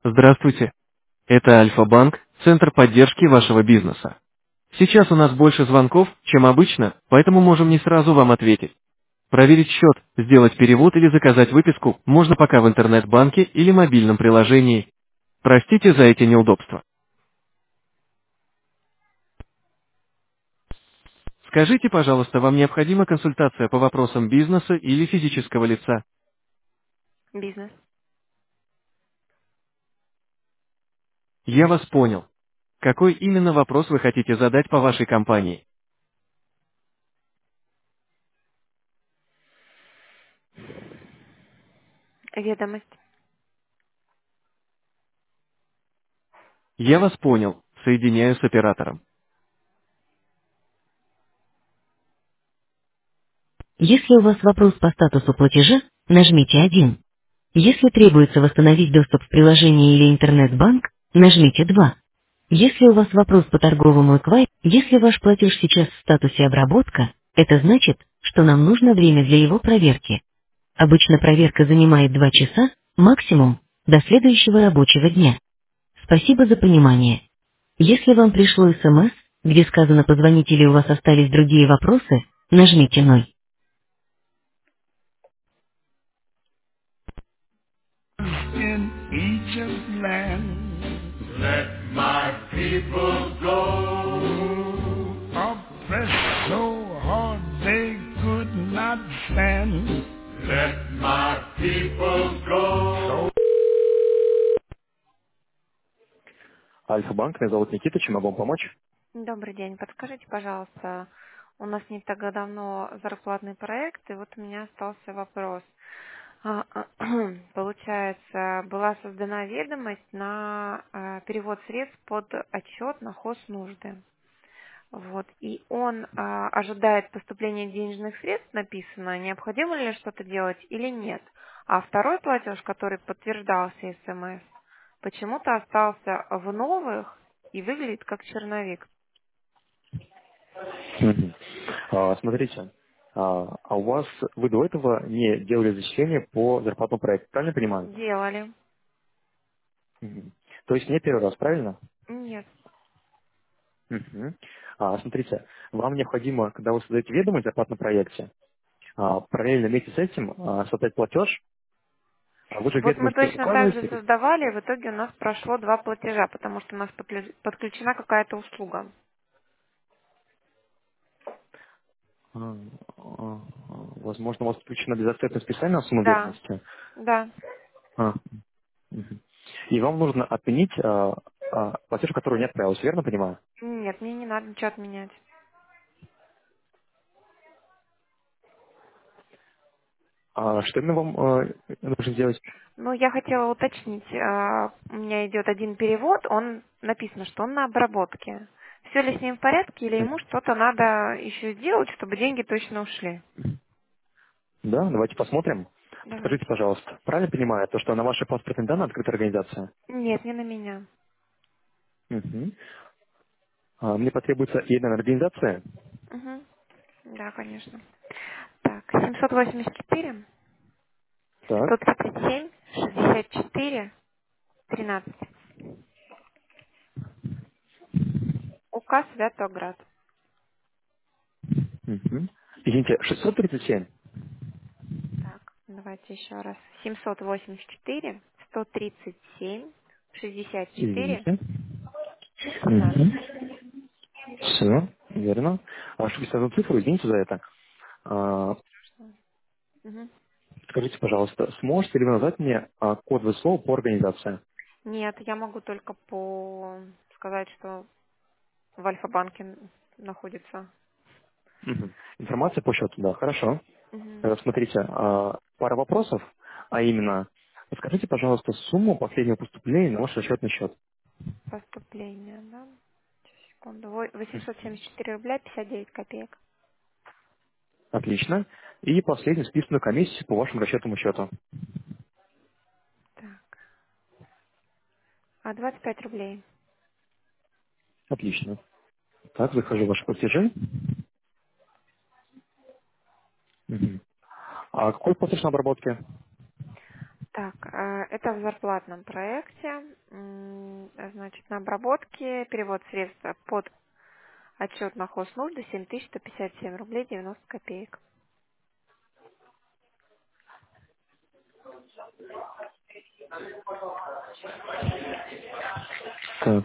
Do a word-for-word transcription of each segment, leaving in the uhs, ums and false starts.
Здравствуйте. Это Альфа-банк, центр поддержки вашего бизнеса. Сейчас у нас больше звонков, чем обычно, поэтому можем не сразу вам ответить. Проверить счет, сделать перевод или заказать выписку можно пока в интернет-банке или мобильном приложении. Простите за эти неудобства. Скажите, пожалуйста, вам необходима консультация по вопросам бизнеса или физического лица? Бизнес. Я вас понял. Какой именно вопрос вы хотите задать по вашей компании? Ведомость. Я вас понял. Соединяю с оператором. Если у вас вопрос по статусу платежа, нажмите один. Если требуется восстановить доступ в приложение или интернет-банк, нажмите два. Если у вас вопрос по торговому эквайру, если ваш платеж сейчас в статусе обработка, это значит, что нам нужно время для его проверки. Обычно проверка занимает два часа, максимум, до следующего рабочего дня. Спасибо за понимание. Если вам пришло СМС, где сказано «позвонить» или у вас остались другие вопросы, нажмите ноль. In Egypt's land. Let my people go. Oppressed so hard they could not stand. Let my people go. Альфа-банк, меня зовут Никита, чем могу вам помочь? Добрый день. Подскажите, пожалуйста, у нас не так давно зарплатный проект, и вот у меня остался вопрос. А, Получается, была создана ведомость на а, перевод средств под отчет на хознужды. Вот. И он а, ожидает поступления денежных средств, написано, необходимо ли что-то делать или нет. А второй платеж, который подтверждался СМС, почему-то остался в новых и выглядит как черновик. Мгм. А, смотрите, а, а у вас вы до этого не делали зачисление по зарплатному проекту, правильно понимаю? Делали. Мгм. То есть не первый раз, правильно? Нет. Мгм. А, смотрите, вам необходимо, когда вы создаете ведомость о зарплатном проекте, а, параллельно вместе с этим а, создать платеж, а вы же в Вот мы ведомости точно так же указываете, создавали, и в итоге у нас прошло два платежа, потому что у нас подклю- подключена какая-то услуга. а, а, а, возможно, у вас включена безответная специальная сумма Да, ведомости, да. а, мгм. И вам нужно отменить а, а, платеж, который не отправился, верно понимаю? Нет, мне не надо ничего отменять. А что именно вам а, нужно сделать? Ну, я хотела уточнить, а, у меня идет один перевод, он написано, что он на обработке. Все ли с ним в порядке, или ему что-то надо еще сделать, чтобы деньги точно ушли? Да, давайте посмотрим. Скажите, Давайте. пожалуйста, правильно понимаю, то, что на ваши паспортные данные открыта организация? Нет, не на меня. Мгм. А, мне потребуется и одна организация. Угу. Да, конечно. Так, семьсот восемьдесят четыре, Так. сто тридцать семь, шестьдесят четыре, тринадцать. УК Святоград. Мгм. Извините, шестьсот тридцать семь? Так, давайте еще раз. семьсот восемьдесят четыре, сто тридцать семь, шестьдесят четыре, Извините. тринадцать. Все, верно. А ошибся одну цифру, извините за это. А, Мгм. скажите, пожалуйста, сможете ли вы назвать мне а, кодовое слово по организации? Нет, я могу только по сказать, что в Альфа-банке находится. Мгм. Информация по счету, да, хорошо. Мгм. Э, Смотрите, а, пара вопросов, а именно, скажите, пожалуйста, сумму последнего поступления на ваш расчетный счет. Поступление, да? Сейчас, секунду. Во- восемьсот семьдесят четыре рубля пятьдесят девять копеек. Отлично. И последнюю списанную комиссию по вашему расчетному счету. Так. А двадцать пять рублей. Отлично. Так, захожу в ваши платежи. Мгм. А какой платеж на обработке? Так, э, это в зарплатном проекте. М, Значит, на обработке перевод средств под отчет на хознужды семь тысяч сто пятьдесят семь рублей девяносто копеек. Так,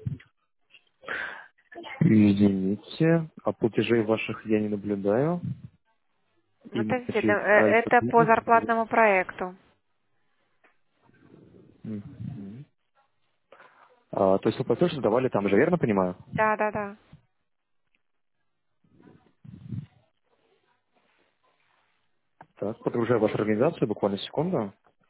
извините, а платежей ваших я не наблюдаю. И, Это, все, да, значит, а, э, это по зарплатному проекту. Мгм. А, то есть вы платеж задавали там же, верно понимаю? Да, да, да. Так, подгружаю вашу организацию, буквально секунду.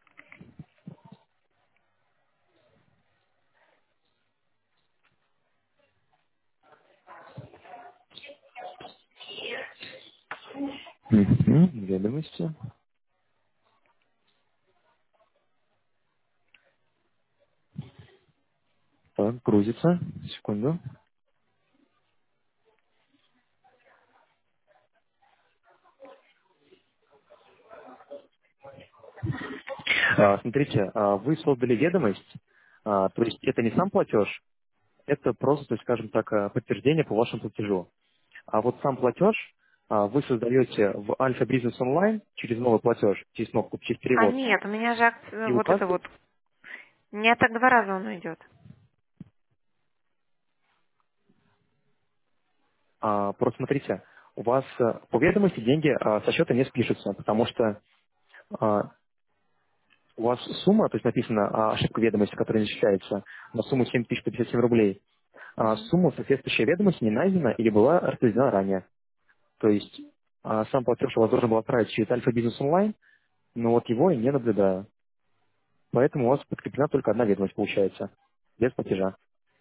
Мгм, ведомости. Так, грузится. Секунду. А, смотрите, а, вы создали ведомость, а, то есть это не сам платеж, это просто, то есть, скажем так, а, подтверждение по вашему платежу. А вот сам платеж а, вы создаете в Альфа Бизнес Онлайн через новый платеж, через кнопку, через А перевод, нет, у меня же акц- и вот это указываете. вот. У меня так два раза он идет. А, просто смотрите, у вас а, по ведомости деньги а, со счета не спишутся, потому что а, у вас сумма, то есть написано а, ошибка ведомости, которая не считается, на сумму семь тысяч сто пятьдесят семь рублей. А, Мгм. сумма соответствующей ведомости не найдена или была распределена ранее. То есть а, сам платеж у вас должен был отправить через Альфа Бизнес Онлайн, но вот его я не наблюдаю. Поэтому у вас подкреплена только одна ведомость получается, без платежа.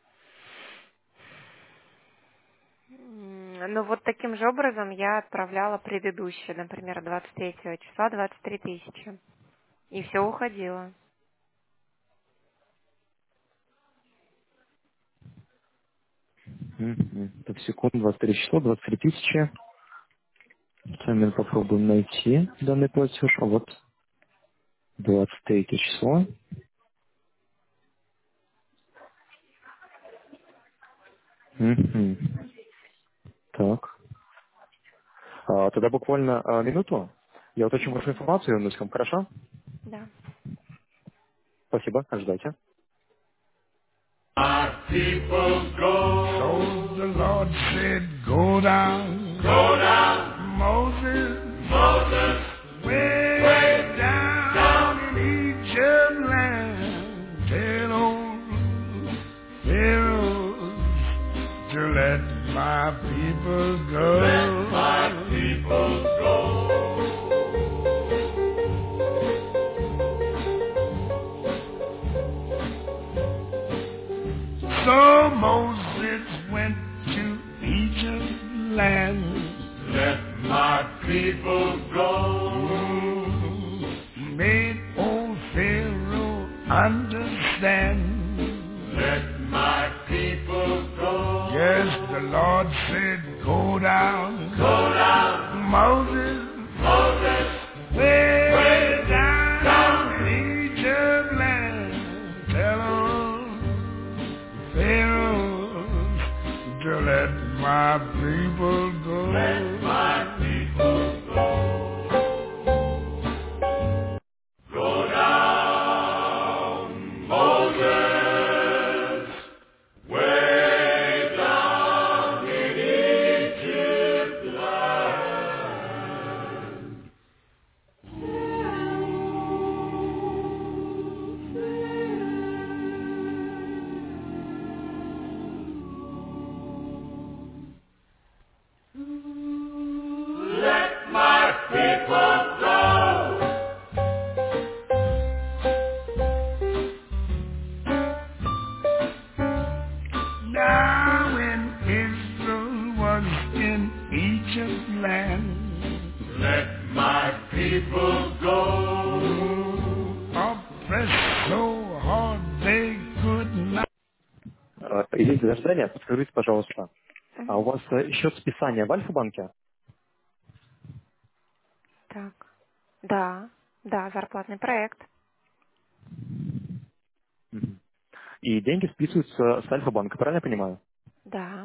М, Ну вот таким же образом я отправляла предыдущее, например, двадцать третьего числа двадцать три тысячи. И все уходило. Мгм. Так, секунду, двадцать три число, двадцать три тысячи. Сами попробуем найти данный платеж. А вот двадцать третье число. Мгм. Так. А, тогда буквально а, минуту. Я уточню вашу Мгм. информацию, вернусь к вам, хорошо? Да. Спасибо, ожидайте. Our people go. So the Lord said, go down. Go down. Moses. Moses. Way, way down, down in Egypt land. Tell old Pharaoh to let my people go. Let my people go. So Moses went to Egypt land. Let my people go. Mm, made old Pharaoh understand. Let my people go. Yes, the Lord said, go down. Go down. Moses. Moses. Way, way down, down in Egypt land. Tell 'em Pharaoh to let my people go. Let my people go. Go down, Moses, way down in Egypt land. Let my people go. Now when Israel was in Egypt land, let my people go. Oppressed so hard they could not. А, Извините за ожидание, подскажите, пожалуйста, а у Мгм. вас э, счет списания в Альфа-банке? Так. Да. Да, зарплатный проект. Мгм. И деньги списываются с Альфа-банка, правильно я понимаю? Да.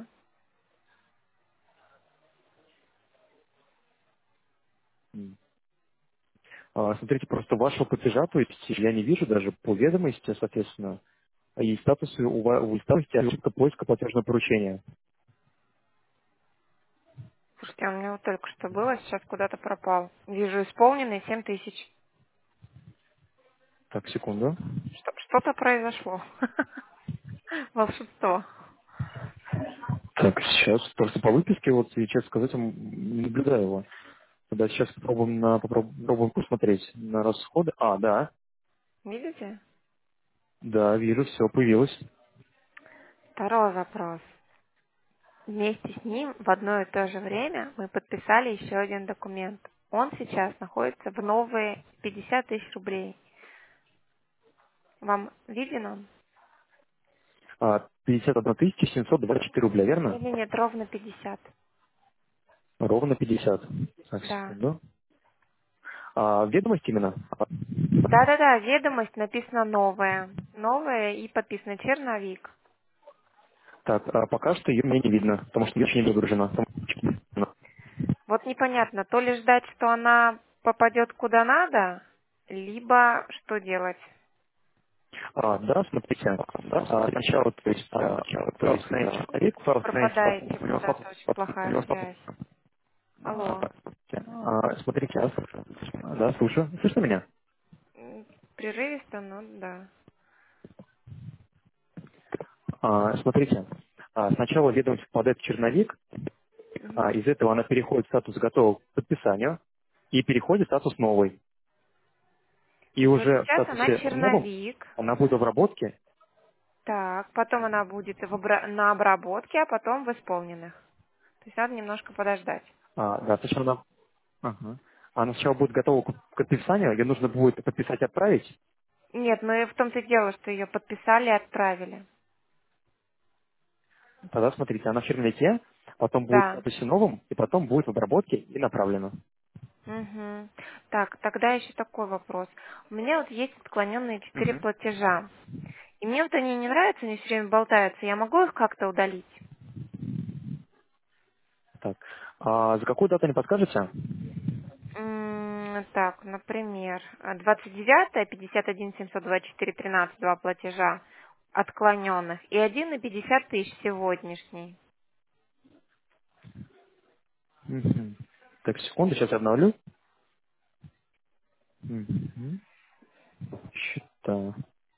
М. А, смотрите, просто вашего платежа, то есть я не вижу даже по ведомости, соответственно, и статусы у вас, у статусе ошибка поиска платежного поручения. Слушайте, а у меня вот только что было, сейчас куда-то пропал. Вижу исполненные семь тысяч. Так, секунду. Что- Что-то произошло. Волшебство. Так, сейчас просто по выписке, вот, и, честно сказать, м, не наблюдаю его. Тогда сейчас попробуем, на, попроб- попробуем посмотреть на расходы. А, да, Видите? да, вижу, все, появилось. Второй вопрос. Вместе с ним в одно и то же время мы подписали еще один документ. Он сейчас находится в новые пятьдесят тысяч рублей. Вам виден он? А, пятьдесят одна тысяча семьсот двадцать четыре рубля, верно? Нет, нет, нет, ровно пятьдесят. Ровно пятьдесят. Так, Да. секунду. А, ведомость именно? А, Да-да-да, ведомость написана новая. Новая и подписана черновик. Так, а пока что ее мне не видно, потому что ее еще не выгружена. Вот непонятно, то ли ждать, что она попадет куда надо, либо что делать. А, да, смотрите, а, сначала, то есть, а, то есть, человек, файл становится, Пропадаете у него куда-то, очень статус, у плохая него статус. связь. А, Алло. а, смотрите, а, да, слушаю. Слышно меня? М, Прерывисто, но да. А, смотрите, а, сначала ведомость попадает в черновик, а, Мгм. из этого она переходит в статус готового к подписанию и переходит в статус новый. И Вот уже в сейчас она статусе новом черновик. она будет в обработке. Так, потом она будет в обра- на обработке, а потом в исполненных. То есть надо немножко подождать. А, да, сначала она, ага. Она сначала будет готова к к подписанию, ее нужно будет подписать и отправить. Нет, ну и в том-то и дело, что ее подписали и отправили. Тогда смотрите, она в черновике, потом будет в Да. статусе новом, и потом будет в обработке и направлена. Угу. Так, тогда еще такой вопрос. У меня вот есть отклоненные четыре Мгм. платежа. И мне вот они не нравятся, они все время болтаются. Я могу их как-то удалить? Так. А за какую дату не подскажете? М, Так, например, а, двадцать девятое, пятьдесят один семьсот двадцать четыре тринадцать, два платежа отклоненных, и один на пятьдесят тысяч сегодняшний. Мгм. Так, секунду, сейчас я обновлю. Мгм. Счета.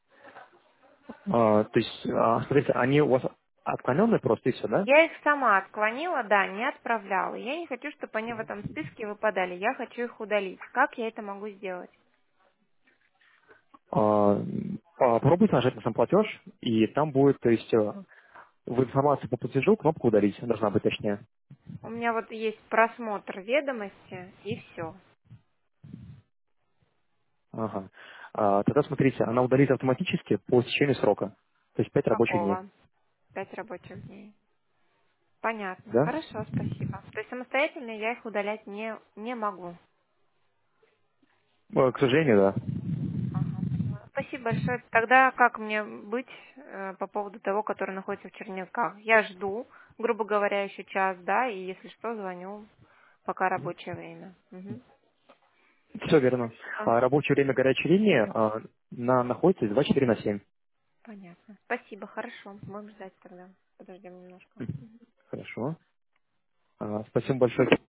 А, то есть, а, смотрите, они у вас отклоненные просто и все, да? Я их сама отклонила, да, не отправляла. Я не хочу, чтобы они в этом списке выпадали. Я хочу их удалить. Как я это могу сделать? А, попробуйте нажать на сам платеж, и там будет, то есть, э, в информации по платежу кнопка удалить, должна быть точнее. У меня вот есть просмотр ведомости, и все. Ага. А, тогда смотрите, она удалит автоматически по истечению срока, то есть пять рабочих дней. Какого? Пять рабочих дней. Понятно. Да? Хорошо, спасибо. То есть самостоятельно я их удалять не, не могу. Э, К сожалению, да. Ага, поняла. Спасибо большое. Тогда как мне быть э, по поводу того, который находится в Черняках? Я жду, грубо говоря, еще час, да, и если что, звоню, пока рабочее время. Мгм. Все верно. Спасибо. А рабочее время горячей линии а, на, находится из двадцать четыре на семь. Понятно. Спасибо, хорошо. Будем ждать тогда. Подождем немножко. Мгм. Хорошо. А, спасибо большое.